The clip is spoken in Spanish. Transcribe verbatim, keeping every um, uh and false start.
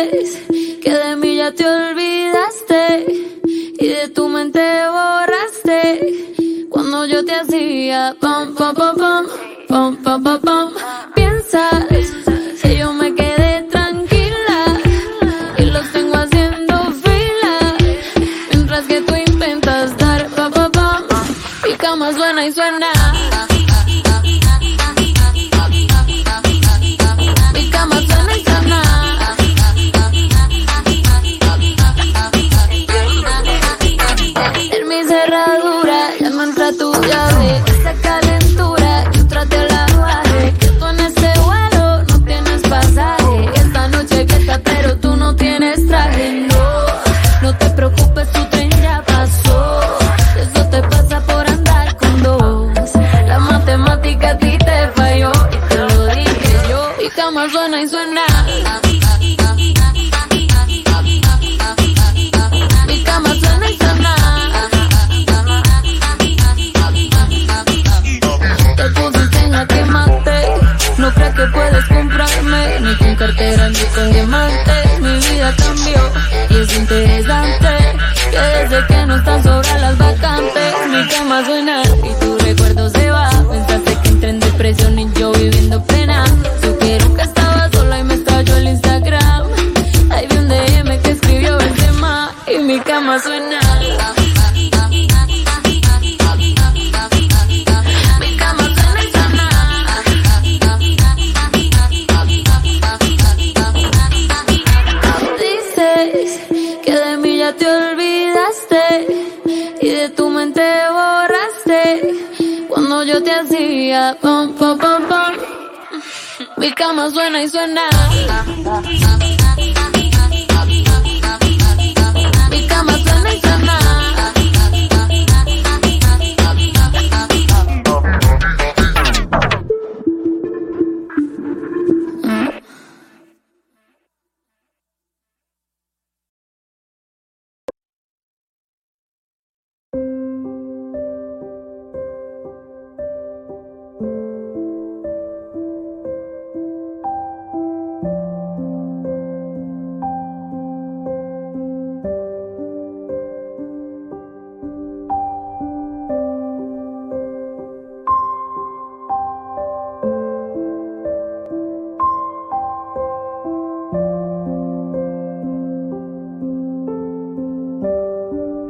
Dices que de mí ya te olvidaste y de tu mente borraste cuando yo te hacía pam pam pam pam pam pam pam pam. Piensas que yo me quedé tranquila y los tengo haciendo fila mientras que tú intentas dar pam pam pam. Mi cama suena y suena. Mi cama suena y suena. En mi cerradura ya no entra tu llave. Esa calentura yo traté la bajé. Que tú en este vuelo no tienes pasaje. Esta noche fiesta pero tú no tienes traje. No, no te preocupes, tu tren ya pasó. Eso te pasa por andar con dos. La matemática a ti te falló y te lo dije yo. Mi cama suena y suena. Mi cama suena y suena. Te pusiste en la que maté. No crees que puedes comprarme ni con cartera ni con diamantes. Mi vida cambió y es interesante que desde que no estás sobre las vacantes. Mi cama suena y tu recuerdo se va. Pensaste que entré en depresión y yo viviendo pena. Supieron que estaba sola y me estalló el Instagram. Ahí vi un D M que escribió Benzema y mi cama suena. Mi cama suena y suena. Dices que de mí ya te olvidaste y de tu mente borraste cuando yo te hacía pam pam pam pam. Mi cama suena y suena.